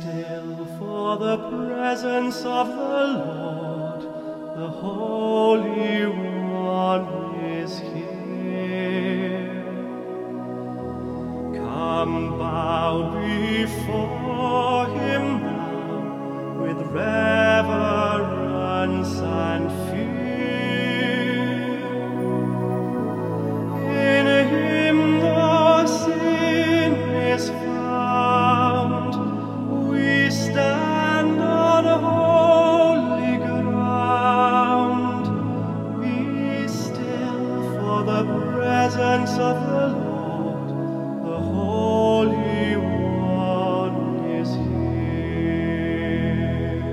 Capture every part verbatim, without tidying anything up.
still, for the presence of the Lord, the Holy One is here. Come bow before him now with reverence and fear. In him no sin is found. We stand on holy ground. Be still, for the presence of the Lord, the Holy One is here.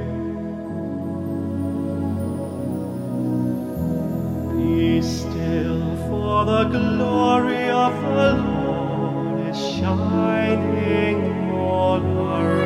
Be still, for the glory of the Lord is shining all around.